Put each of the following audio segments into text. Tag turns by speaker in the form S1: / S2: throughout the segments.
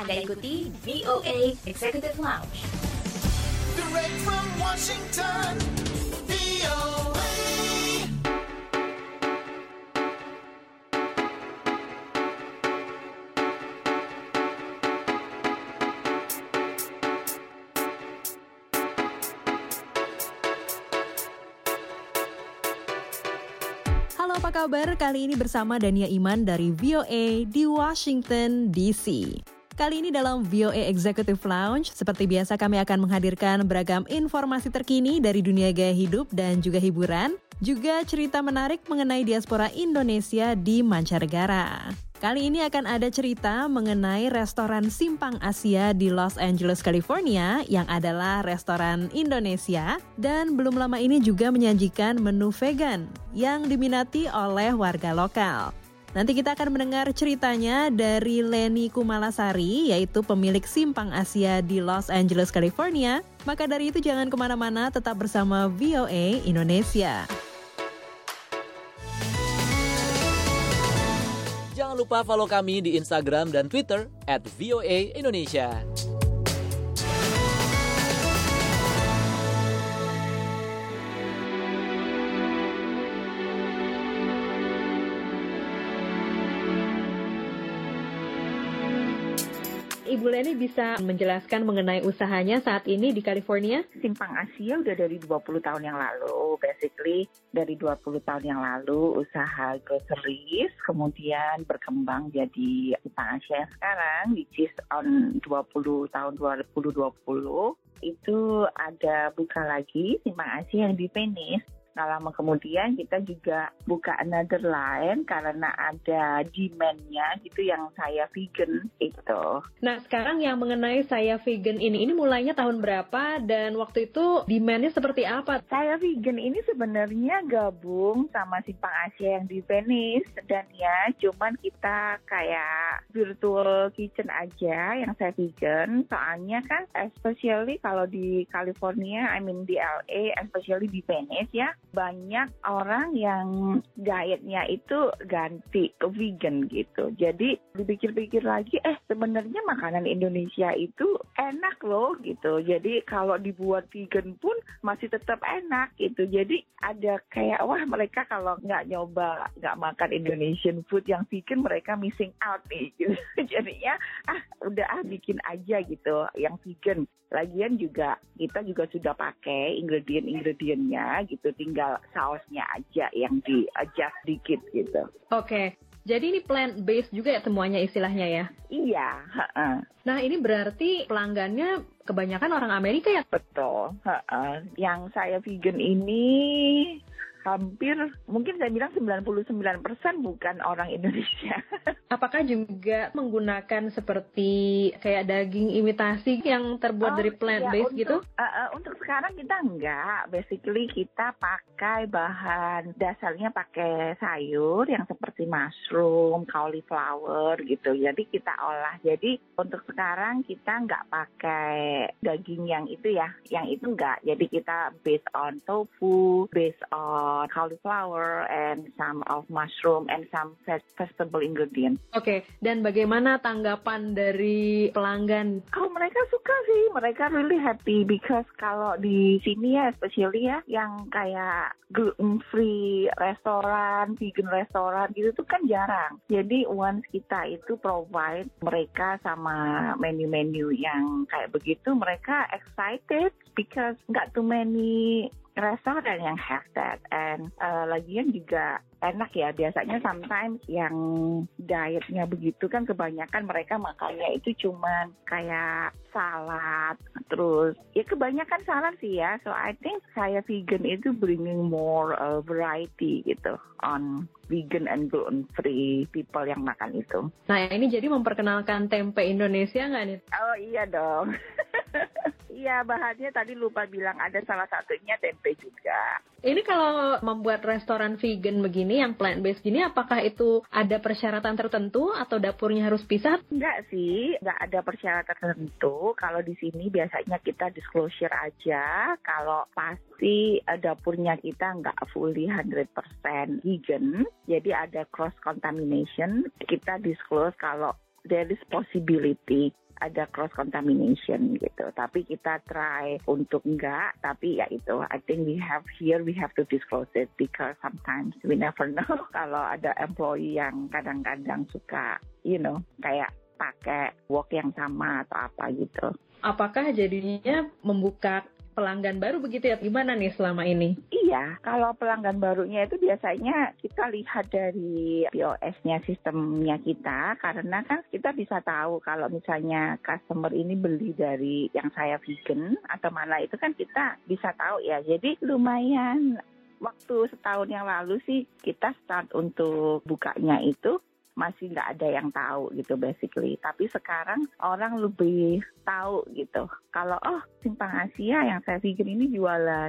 S1: Anda ikuti VOA Executive Lounge.
S2: Direct from Washington, VOA.
S3: Halo, apa kabar? Kali ini bersama Dania Iman dari VOA di Washington, D.C. Kali ini dalam VOA Executive Lounge, seperti biasa kami akan menghadirkan beragam informasi terkini dari dunia gaya hidup dan juga hiburan, juga cerita menarik mengenai diaspora Indonesia di mancanegara. Kali ini akan ada cerita mengenai restoran Simpang Asia di Los Angeles, California, yang adalah restoran Indonesia, dan belum lama ini juga menyajikan menu vegan yang diminati oleh warga lokal. Nanti kita akan mendengar ceritanya dari Leni Kumalasari, yaitu pemilik Simpang Asia di Los Angeles, California. Maka dari itu jangan kemana-mana, tetap bersama VOA Indonesia.
S4: Jangan lupa follow kami di Instagram dan Twitter @VOA_Indonesia.
S3: Ibu Leni bisa menjelaskan mengenai usahanya saat ini di California?
S5: Simpang Asia udah dari 20 tahun yang lalu. Basically dari 20 tahun yang lalu usaha groceries, kemudian berkembang jadi Simpang Asia yang sekarang, which is on 20 2020. Itu ada buka lagi Simpang Asia yang di Venice. Nah, lama kemudian kita juga buka another line karena ada demand-nya gitu yang saya vegan itu.
S3: Nah, sekarang yang mengenai saya vegan ini mulainya tahun berapa dan waktu itu demand-nya seperti apa?
S5: Saya vegan ini sebenarnya gabung sama Simpang Asia yang di Venice dan ya cuman kita kayak virtual kitchen aja yang saya vegan. Soalnya kan especially kalau di California, di LA, especially di Venice ya, banyak orang yang dietnya itu ganti ke vegan gitu. Jadi dipikir-pikir lagi, sebenarnya makanan Indonesia itu enak loh gitu. Jadi kalau dibuat vegan pun masih tetap enak gitu. Jadi ada kayak, wah mereka kalau nggak makan Indonesian food yang vegan, mereka missing out nih gitu. Jadinya udah bikin aja gitu yang vegan. Lagian juga kita juga sudah pakai ingredient-ingredientnya gitu, tinggal sausnya aja yang di-adjust dikit gitu.
S3: Oke, jadi ini plant-based juga ya semuanya istilahnya ya?
S5: Iya.
S3: Nah, ini berarti pelanggannya kebanyakan orang Amerika ya?
S5: Betul. Yang saya vegan ini hampir, mungkin saya bilang 99% bukan orang Indonesia.
S3: Apakah juga menggunakan seperti kayak daging imitasi yang terbuat dari plant-based gitu?
S5: Untuk sekarang kita enggak. Basically kita pakai bahan dasarnya pakai sayur yang seperti mushroom, cauliflower gitu. Jadi kita olah. Jadi untuk sekarang kita enggak pakai daging yang itu ya. Yang itu enggak. Jadi kita based on tofu, based on cauliflower and some of mushroom and some vegetable ingredient.
S3: Oke, dan bagaimana tanggapan dari pelanggan?
S5: Oh, mereka suka sih, mereka really happy because kalau di sini ya, especially ya, yang kayak gluten-free restoran, vegan restoran gitu tuh kan jarang. Jadi once kita itu provide mereka sama menu-menu yang kayak begitu, mereka excited because nggak too many restoran yang have that. And lagian juga enak ya, biasanya sometimes yang dietnya begitu kan kebanyakan mereka makannya itu cuman kayak salad, terus ya kebanyakan salad sih ya. So I think saya vegan itu bringing more variety gitu on vegan and gluten free people yang makan itu.
S3: Nah, ini jadi memperkenalkan tempe Indonesia nggak nih?
S5: Oh iya dong. Iya, bahannya tadi lupa bilang ada salah satunya tempe juga.
S3: Ini kalau membuat restoran vegan begini, yang plant-based gini, apakah itu ada persyaratan tertentu atau dapurnya harus pisah?
S5: Enggak sih, enggak ada persyaratan tertentu. Kalau di sini biasanya kita disclosure aja. Kalau pasti dapurnya kita enggak fully 100% vegan. Jadi ada cross contamination. Kita disclose kalau there is possibility ada cross contamination gitu. Tapi kita try untuk enggak, tapi ya itu, I think we have to disclose it because sometimes we never know kalau ada employee yang kadang-kadang suka, kayak pakai work yang sama atau apa gitu.
S3: Apakah jadinya membuka pelanggan baru begitu ya? Gimana nih selama ini?
S5: Iya, kalau pelanggan barunya itu biasanya kita lihat dari POS-nya, sistemnya kita, karena kan kita bisa tahu kalau misalnya customer ini beli dari yang saya vegan atau mana, itu kan kita bisa tahu ya. Jadi lumayan, waktu setahun yang lalu sih kita start untuk bukanya itu masih nggak ada yang tahu gitu basically. Tapi sekarang orang lebih tahu gitu. Kalau Simpang Asia yang saya vegan ini jualan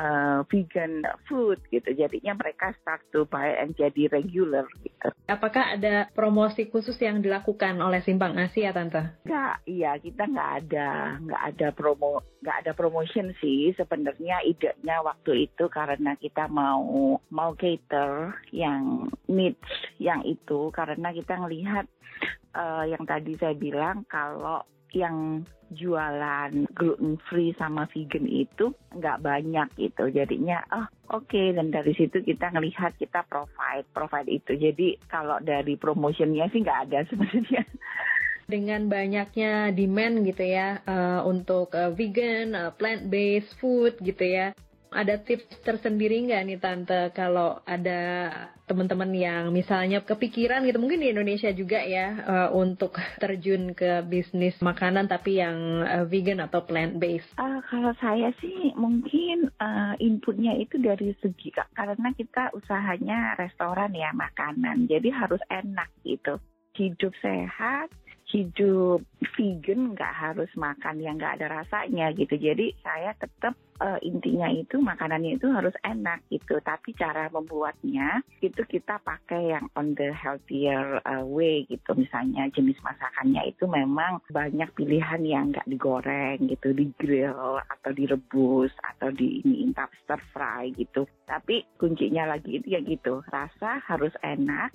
S5: vegan food gitu. Jadinya mereka start to buy and jadi regular gitu.
S3: Apakah ada promosi khusus yang dilakukan oleh Simpang Asia, Tante?
S5: Kita nggak ada promotion sih. Sebenarnya idenya waktu itu karena kita mau cater yang needs yang itu, karena kita ngelihat yang tadi saya bilang kalau yang jualan gluten free sama vegan itu nggak banyak gitu. Jadinya oke. Dan dari situ kita ngelihat kita provide itu. Jadi kalau dari promotionnya sih nggak ada sebenarnya.
S3: Dengan banyaknya demand gitu ya untuk vegan, plant-based food gitu ya. Ada tips tersendiri nggak nih Tante kalau ada teman-teman yang misalnya kepikiran gitu, mungkin di Indonesia juga ya, untuk terjun ke bisnis makanan tapi yang vegan atau plant-based?
S5: Kalau saya sih mungkin inputnya itu dari segi, karena kita usahanya restoran ya, makanan, jadi harus enak gitu. Hidup sehat, hidup vegan, nggak harus makan yang nggak ada rasanya gitu. Jadi saya tetap intinya itu makanannya itu harus enak gitu. Tapi cara membuatnya itu kita pakai yang on the healthier way gitu. Misalnya jenis masakannya itu memang banyak pilihan yang nggak digoreng gitu, di grill atau direbus atau stir fry gitu. Tapi kuncinya lagi itu ya gitu, rasa harus enak.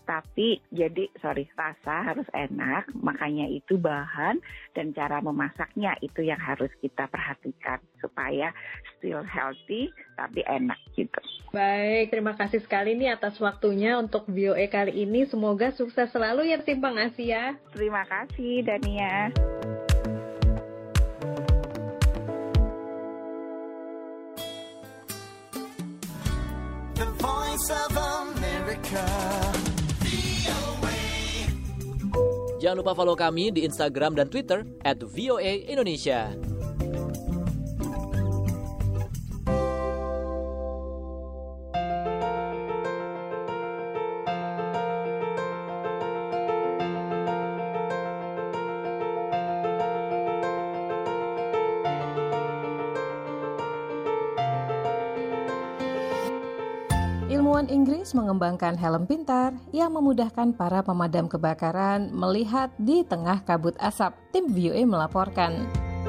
S5: Rasa harus enak, makanya itu bahan dan cara memasaknya itu yang harus kita perhatikan supaya still healthy tapi enak gitu.
S3: Baik, terima kasih sekali nih atas waktunya untuk VOA kali ini. Semoga sukses selalu ya Simpang Asia.
S5: Terima kasih Dania.
S2: The Voice of America.
S4: Jangan lupa follow kami di Instagram dan Twitter @VOA_Indonesia.
S6: Ilmuwan Inggris mengembangkan helm pintar yang memudahkan para pemadam kebakaran melihat di tengah kabut asap. Tim VOA melaporkan.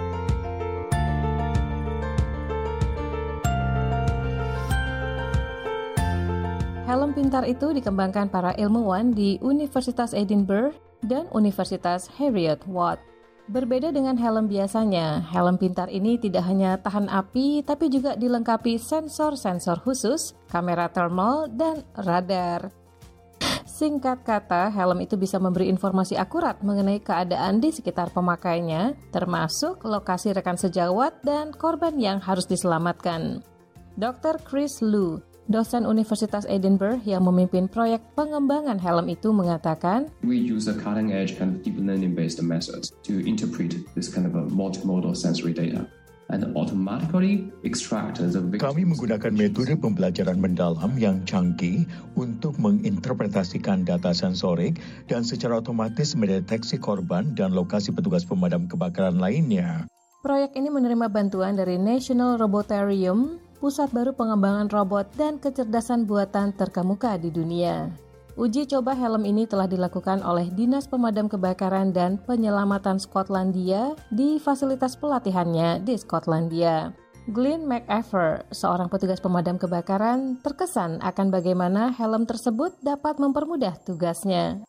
S6: Helm pintar itu dikembangkan para ilmuwan di Universitas Edinburgh dan Universitas Heriot-Watt. Berbeda dengan helm biasanya, helm pintar ini tidak hanya tahan api, tapi juga dilengkapi sensor-sensor khusus, kamera thermal, dan radar. Singkat kata, helm itu bisa memberi informasi akurat mengenai keadaan di sekitar pemakainya, termasuk lokasi rekan sejawat dan korban yang harus diselamatkan. Dr. Chris Lu, dosen Universitas Edinburgh yang memimpin proyek pengembangan helm itu mengatakan,
S7: we use a cutting-edge kind of deep learning-based methods to interpret this kind of a multimodal sensory data and automatically extract the victim.
S8: Kami menggunakan metode pembelajaran mendalam yang canggih untuk menginterpretasikan data sensorik dan secara otomatis mendeteksi korban dan lokasi petugas pemadam kebakaran lainnya.
S6: Proyek ini menerima bantuan dari National Robotharium, pusat baru pengembangan robot dan kecerdasan buatan terkemuka di dunia. Uji coba helm ini telah dilakukan oleh Dinas Pemadam Kebakaran dan Penyelamatan Skotlandia di fasilitas pelatihannya di Skotlandia. Glyn McAfee, seorang petugas pemadam kebakaran, terkesan akan bagaimana helm tersebut dapat mempermudah tugasnya.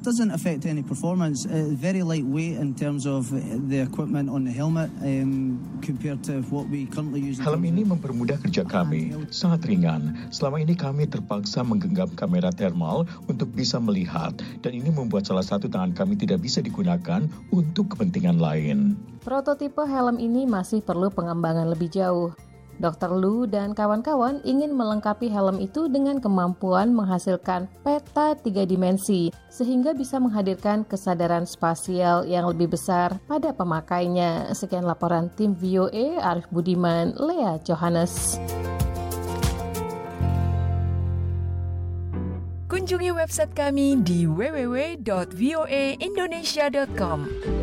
S9: doesn't affect any performance. Very lightweight in terms of the equipment on the helmet compared to what we currently use.
S8: Helm ini mempermudah kerja kami, sangat ringan. Selama ini kami terpaksa menggenggam kamera thermal untuk bisa melihat, dan ini membuat salah satu tangan kami tidak bisa digunakan untuk kepentingan lain.
S6: Prototipe helm ini masih perlu pengembangan lebih jauh. Dr. Lu dan kawan-kawan ingin melengkapi helm itu dengan kemampuan menghasilkan peta 3 dimensi, sehingga bisa menghadirkan kesadaran spasial yang lebih besar pada pemakainya. Sekian laporan tim VOA, Arif Budiman, Lea Johannes.
S10: Kunjungi website kami di www.voaindonesia.com.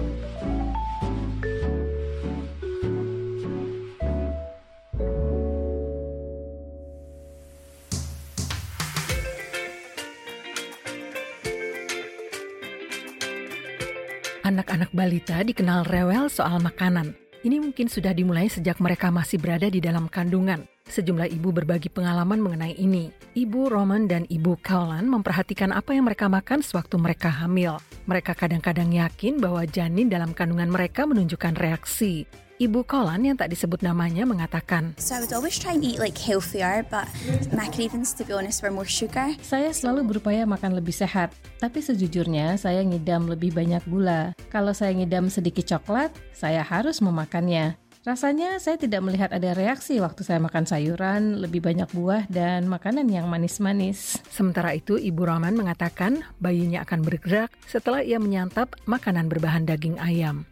S10: Anak-anak balita dikenal rewel soal makanan. Ini mungkin sudah dimulai sejak mereka masih berada di dalam kandungan. Sejumlah ibu berbagi pengalaman mengenai ini. Ibu Roman dan Ibu Kaulan memperhatikan apa yang mereka makan sewaktu mereka hamil. Mereka kadang-kadang yakin bahwa janin dalam kandungan mereka menunjukkan reaksi. Ibu Kaulan yang tak disebut namanya mengatakan,
S11: So I would always try and eat like healthier, but my cravings, to be honest, were more sugar.
S6: Saya selalu berupaya makan lebih sehat, tapi sejujurnya saya ngidam lebih banyak gula. Kalau saya ngidam sedikit coklat, saya harus memakannya. Rasanya saya tidak melihat ada reaksi waktu saya makan sayuran, lebih banyak buah, dan makanan yang manis-manis.
S10: Sementara itu, Ibu Rahman mengatakan bayinya akan bergerak setelah ia menyantap makanan berbahan daging ayam.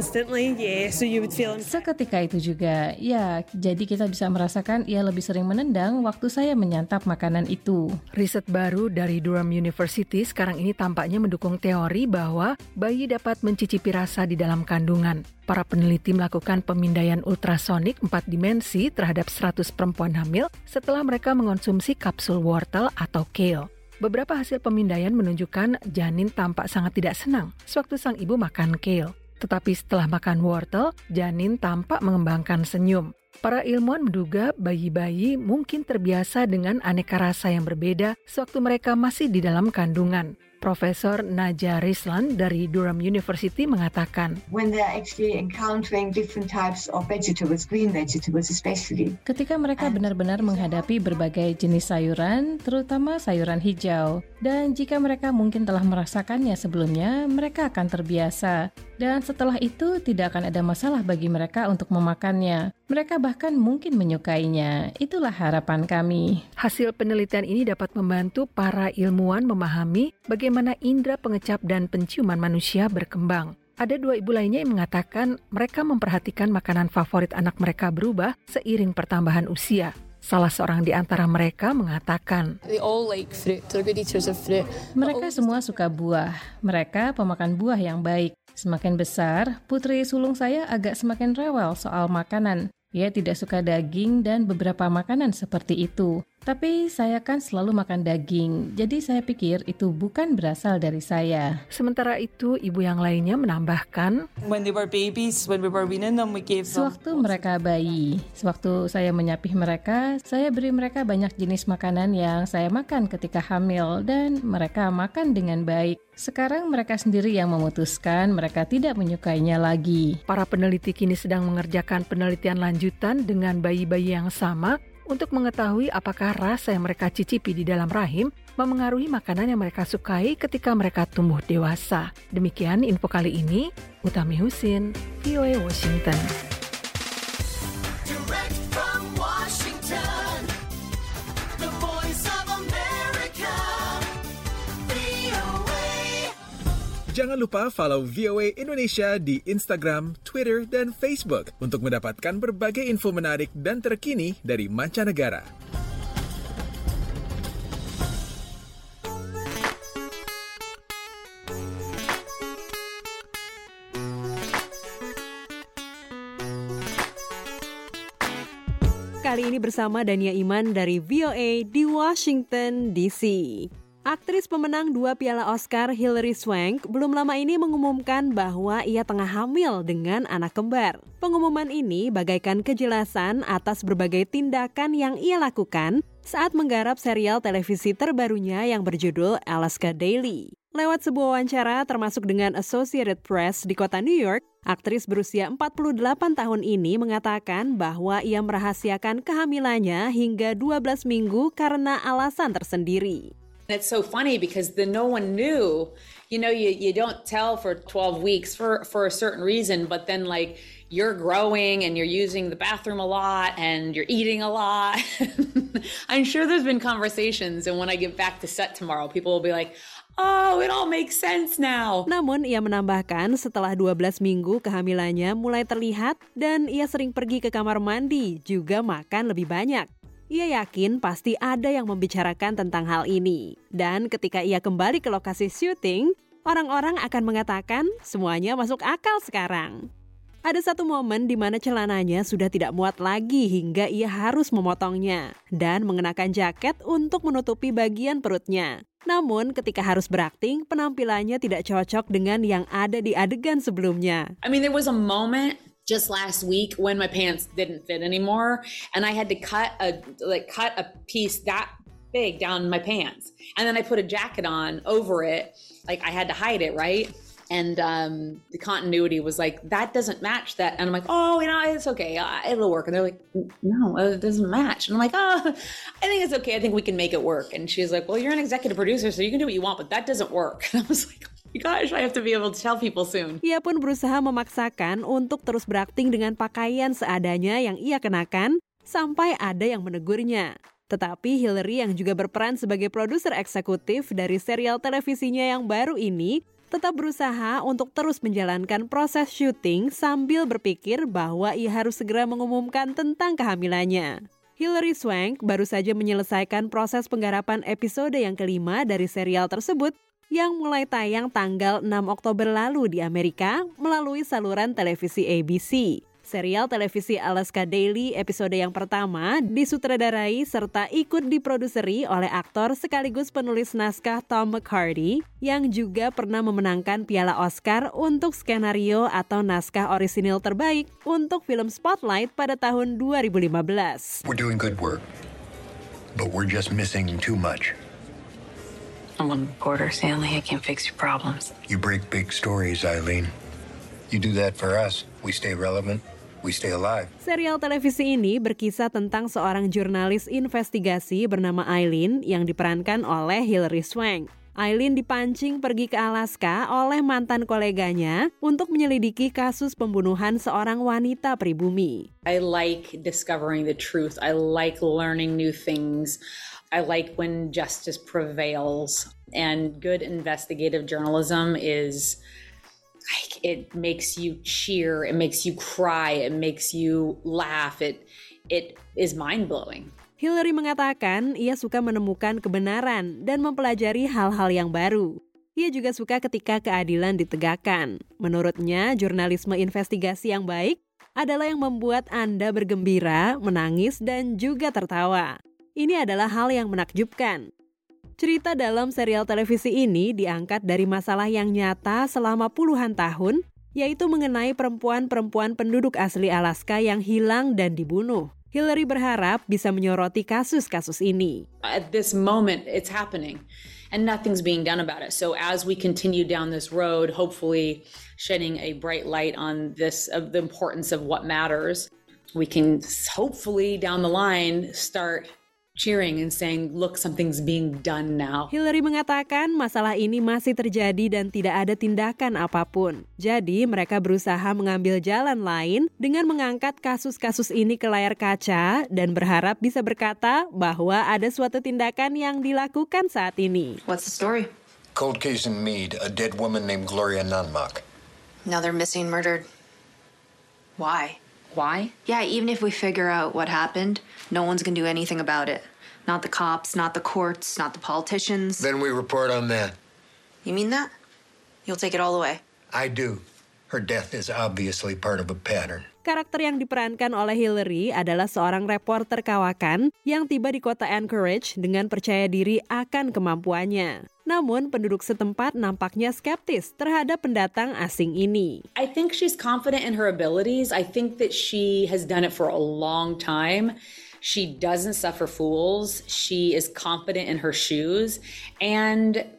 S6: Seketika itu juga, ya, jadi kita bisa merasakan ia lebih sering menendang waktu saya menyantap makanan itu.
S10: Riset baru dari Durham University sekarang ini tampaknya mendukung teori bahwa bayi dapat mencicipi rasa di dalam kandungan. Para peneliti melakukan pemindaian ultrasonik 4 dimensi terhadap 100 perempuan hamil setelah mereka mengonsumsi kapsul wortel atau kale. Beberapa hasil pemindaian menunjukkan janin tampak sangat tidak senang sewaktu sang ibu makan kale. Tetapi setelah makan wortel, janin tampak mengembangkan senyum. Para ilmuwan menduga bayi-bayi mungkin terbiasa dengan aneka rasa yang berbeda sewaktu mereka masih di dalam kandungan. Profesor Naja Rislan dari Durham University mengatakan,
S12: When they are actually encountering different types of vegetables, green vegetables especially.
S6: Ketika mereka benar-benar menghadapi berbagai jenis sayuran, terutama sayuran hijau, dan jika mereka mungkin telah merasakannya sebelumnya, mereka akan terbiasa. Dan setelah itu tidak akan ada masalah bagi mereka untuk memakannya. Mereka bahkan mungkin menyukainya. Itulah harapan kami.
S10: Hasil penelitian ini dapat membantu para ilmuwan memahami bagaimana indera pengecap dan penciuman manusia berkembang. Ada 2 ibu lainnya yang mengatakan mereka memperhatikan makanan favorit anak mereka berubah seiring pertambahan usia. Salah seorang di antara mereka mengatakan,
S6: Mereka semua suka buah. Mereka pemakan buah yang baik. Semakin besar, putri sulung saya agak semakin rewel soal makanan. Ia tidak suka daging dan beberapa makanan seperti itu. Tapi saya kan selalu makan daging, jadi saya pikir itu bukan berasal dari saya.
S10: Sementara itu, ibu yang lainnya menambahkan,
S6: Sewaktu mereka bayi, sewaktu saya menyapih mereka, saya beri mereka banyak jenis makanan yang saya makan ketika hamil dan mereka makan dengan baik. Sekarang mereka sendiri yang memutuskan mereka tidak menyukainya lagi.
S10: Para peneliti kini sedang mengerjakan penelitian lanjutan dengan bayi-bayi yang sama untuk mengetahui apakah rasa yang mereka cicipi di dalam rahim memengaruhi makanan yang mereka sukai ketika mereka tumbuh dewasa. Demikian info kali ini, Utami Husin, VOA Washington.
S2: Direct from Washington, the voice of America, VOA.
S13: Jangan lupa follow VOA Indonesia di Instagram, Twitter, dan Facebook untuk mendapatkan berbagai info menarik dan terkini dari mancanegara.
S3: Kali ini bersama Dania Iman dari VOA di Washington, D.C. Aktris pemenang 2 piala Oscar Hilary Swank belum lama ini mengumumkan bahwa ia tengah hamil dengan anak kembar. Pengumuman ini bagaikan kejelasan atas berbagai tindakan yang ia lakukan saat menggarap serial televisi terbarunya yang berjudul Alaska Daily. Lewat sebuah wawancara termasuk dengan Associated Press di kota New York, aktris berusia 48 tahun ini mengatakan bahwa ia merahasiakan kehamilannya hingga 12 minggu karena alasan tersendiri.
S14: It's so funny because no one knew. You know, you don't tell for 12 weeks for a certain reason, but then like you're growing and you're using the bathroom a lot and you're eating a lot. I'm sure there's been conversations, and when I get back to set tomorrow, people will be like, oh, it all makes sense now.
S3: Namun ia menambahkan setelah 12 minggu kehamilannya mulai terlihat dan ia sering pergi ke kamar mandi, juga makan lebih banyak. Ia yakin pasti ada yang membicarakan tentang hal ini. Dan ketika ia kembali ke lokasi syuting, orang-orang akan mengatakan semuanya masuk akal sekarang. Ada satu momen di mana celananya sudah tidak muat lagi hingga ia harus memotongnya dan mengenakan jaket untuk menutupi bagian perutnya. Namun ketika harus berakting, penampilannya tidak cocok dengan yang ada di adegan sebelumnya.
S14: I mean, there was a moment just last week when my pants didn't fit anymore, and I had to cut a piece that big down my pants, and then I put a jacket on over it, like I had to hide it, right? And the continuity was like, that doesn't match that. And I'm like, oh, you know, it's okay. It'll work. And they're like, no, it doesn't match. And I'm like, oh, I think it's okay. I think we can make it work. And she's like, well, you're an executive producer, so you can do what you want, but that doesn't work. And I was like, oh my gosh, I have to be able to tell people soon.
S3: Ia pun berusaha memaksakan untuk terus berakting dengan pakaian seadanya yang ia kenakan sampai ada yang menegurnya. Tetapi Hillary yang juga berperan sebagai produser eksekutif dari serial televisinya yang baru ini tetap berusaha untuk terus menjalankan proses syuting sambil berpikir bahwa ia harus segera mengumumkan tentang kehamilannya. Hilary Swank baru saja menyelesaikan proses penggarapan episode yang kelima dari serial tersebut yang mulai tayang tanggal 6 Oktober lalu di Amerika melalui saluran televisi ABC. Serial televisi Alaska Daily episode yang pertama disutradarai serta ikut diproduseri oleh aktor sekaligus penulis naskah Tom McCarty yang juga pernah memenangkan Piala Oscar untuk skenario atau naskah orisinil terbaik untuk film Spotlight pada tahun 2015.
S15: We're doing good work, but we're just missing too much.
S16: I'm a reporter, Stanley. I can't fix your problems.
S15: You break big stories, Eileen. You do that for us. We stay relevant. We stay alive.
S3: Serial televisi ini berkisah tentang seorang jurnalis investigasi bernama Eileen yang diperankan oleh Hilary Swank. Eileen dipancing pergi ke Alaska oleh mantan koleganya untuk menyelidiki kasus pembunuhan seorang wanita pribumi.
S14: I like discovering the truth. I like learning new things. I like when justice prevails. And good investigative journalism is like, it makes you cheer, it makes you cry, it makes you laugh, it is mind-blowing.
S3: Hillary mengatakan ia suka menemukan kebenaran dan mempelajari hal-hal yang baru. Ia juga suka ketika keadilan ditegakkan. Menurutnya, jurnalisme investigasi yang baik adalah yang membuat Anda bergembira, menangis, dan juga tertawa. Ini adalah hal yang menakjubkan. Cerita dalam serial televisi ini diangkat dari masalah yang nyata selama puluhan tahun, yaitu mengenai perempuan-perempuan penduduk asli Alaska yang hilang dan dibunuh. Hillary berharap bisa menyoroti kasus-kasus ini.
S14: At this moment, it's happening, and nothing's being done about it. So as we continue down this road, hopefully shedding a bright light on this, of the importance of what matters, we can hopefully down the line start cheering and saying, look, something's being done now.
S3: Hillary mengatakan masalah ini masih terjadi dan tidak ada tindakan apapun. Jadi mereka berusaha mengambil jalan lain dengan mengangkat kasus-kasus ini ke layar kaca dan berharap bisa berkata bahwa ada suatu tindakan yang dilakukan saat ini.
S16: What's the story?
S15: Cold case in Meade, a dead woman named Gloria Nanmak.
S16: Now they're missing, murdered. Why?
S14: Why?
S16: Yeah, even if we figure out what happened, no one's gonna do anything about it. Not the cops, not the courts, not the politicians.
S15: Then we report on that.
S16: You mean that? You'll take it all away?
S15: I do. Her death is obviously part of a pattern.
S3: Karakter yang diperankan oleh Hillary adalah seorang reporter kawakan yang tiba di kota Anchorage dengan percaya diri akan kemampuannya. Namun penduduk setempat nampaknya skeptis terhadap pendatang asing ini.
S14: I think she's confident in her abilities. I think that she has done it for a long time. She doesn't suffer fools. She is confident in her shoes. And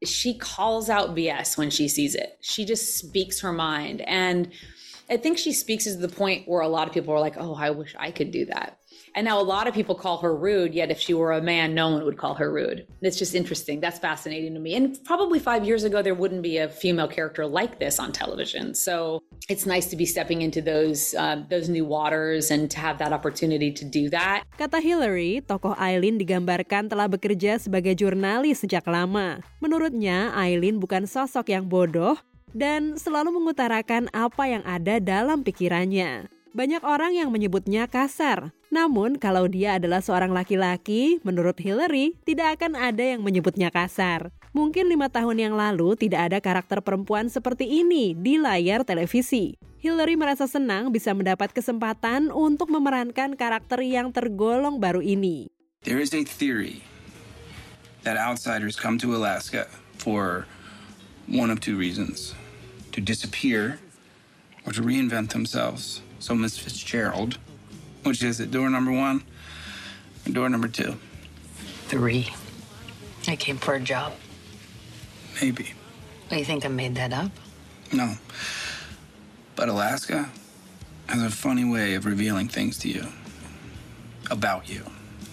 S14: she calls out BS when she sees it. She just speaks her mind. And I think she speaks to the point where a lot of people are like, oh, I wish I could do that. And now a lot of people call her rude, yet if she were a man, no one would call her rude. It's just interesting. That's fascinating to me. And probably 5 years ago, there wouldn't be a female character like this on television. So it's nice to be stepping into those new waters and to have that opportunity to do that.
S3: Kata Hillary, tokoh Aileen digambarkan telah bekerja sebagai jurnalis sejak lama. Menurutnya, Aileen bukan sosok yang bodoh dan selalu mengutarakan apa yang ada dalam pikirannya. Banyak orang yang menyebutnya kasar. Namun, kalau dia adalah seorang laki-laki, menurut Hillary, tidak akan ada yang menyebutnya kasar. Mungkin 5 tahun yang lalu tidak ada karakter perempuan seperti ini di layar televisi. Hillary merasa senang bisa mendapat kesempatan untuk memerankan karakter yang tergolong baru ini.
S17: There is a theory that outsiders come to Alaska for one of two reasons: to disappear or to reinvent themselves. So Miss Fitzgerald, which is it, door number 1 or door number 2?
S18: 3. I came for a job.
S17: Maybe.
S18: You think I made that up?
S17: No. But Alaska has a funny way of revealing things to you. About you.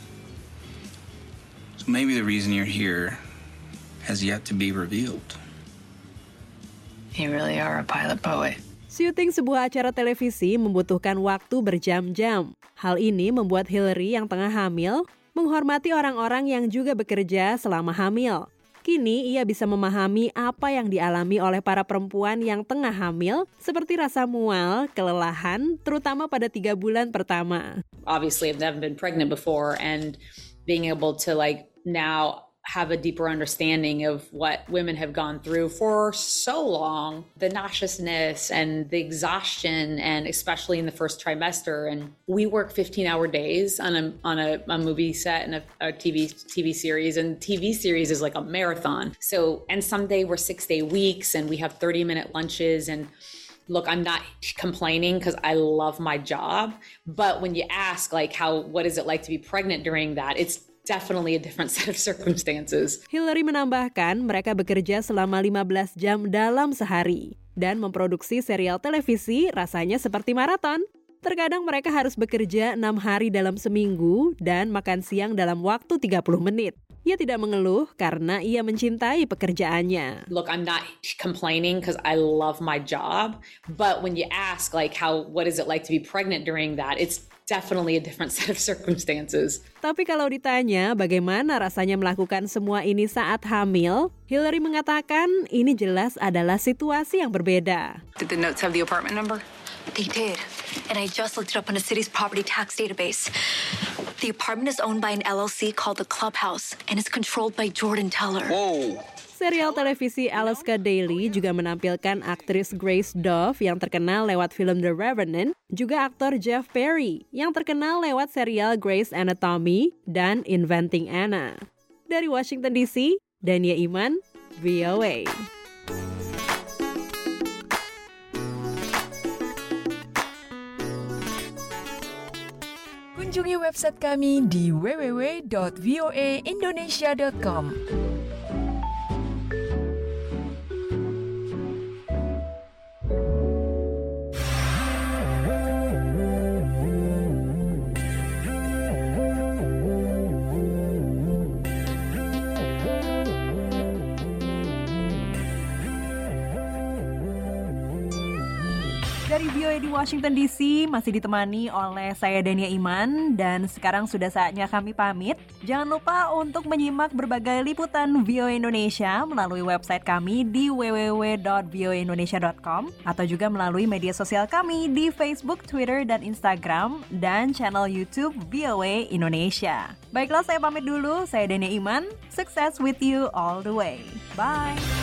S17: So maybe the reason you're here has yet to be revealed.
S18: You really are a pilot poet.
S3: Syuting sebuah acara televisi membutuhkan waktu berjam-jam. Hal ini membuat Hillary yang tengah hamil menghormati orang-orang yang juga bekerja selama hamil. Kini ia bisa memahami apa yang dialami oleh para perempuan yang tengah hamil, seperti rasa mual, kelelahan, terutama pada 3 bulan pertama.
S14: Obviously, I've never been pregnant before, and being able to now have a deeper understanding of what women have gone through for so long, the nauseousness and the exhaustion, and especially in the first trimester. And we work 15-hour days on a movie set and a TV series, and TV series is like a marathon. So, and someday we're 6-day weeks and we have 30-minute lunches. And look, I'm not complaining because I love my job, but when you ask what is it like to be pregnant during that, it's definitely a different set of circumstances.
S3: Hillary menambahkan mereka bekerja selama 15 jam dalam sehari dan memproduksi serial televisi rasanya seperti maraton. Terkadang mereka harus bekerja 6 hari dalam seminggu dan makan siang dalam waktu 30 menit. Ia tidak mengeluh karena ia mencintai pekerjaannya.
S14: Look, I'm not complaining because I love my job, but when you ask what is it like to be pregnant during that, it's definitely a different set of circumstances.
S3: Tapi kalau ditanya bagaimana rasanya melakukan semua ini saat hamil, Hillary mengatakan ini jelas adalah situasi yang berbeda.
S18: Did the notes have the apartment number?
S19: They did, and I just looked it up on the city's property tax database. The apartment is owned by an LLC called The Clubhouse, and is controlled by Jordan Teller.
S17: Whoa!
S3: Serial televisi Alaska Daily juga menampilkan aktris Grace Dove yang terkenal lewat film The Revenant, juga aktor Jeff Perry yang terkenal lewat serial Grey's Anatomy dan Inventing Anna. Dari Washington DC, Dania Iman, VOA.
S20: Kunjungi website kami di www.voaindonesia.com.
S3: Dari VOA di Washington DC masih ditemani oleh saya Dania Iman, dan sekarang sudah saatnya kami pamit. Jangan lupa untuk menyimak berbagai liputan VOA Indonesia melalui website kami di www.voaindonesia.com atau juga melalui media sosial kami di Facebook, Twitter, dan Instagram, dan channel YouTube VOA Indonesia. Baiklah, saya pamit dulu. Saya Dania Iman. Success with you all the way. Bye.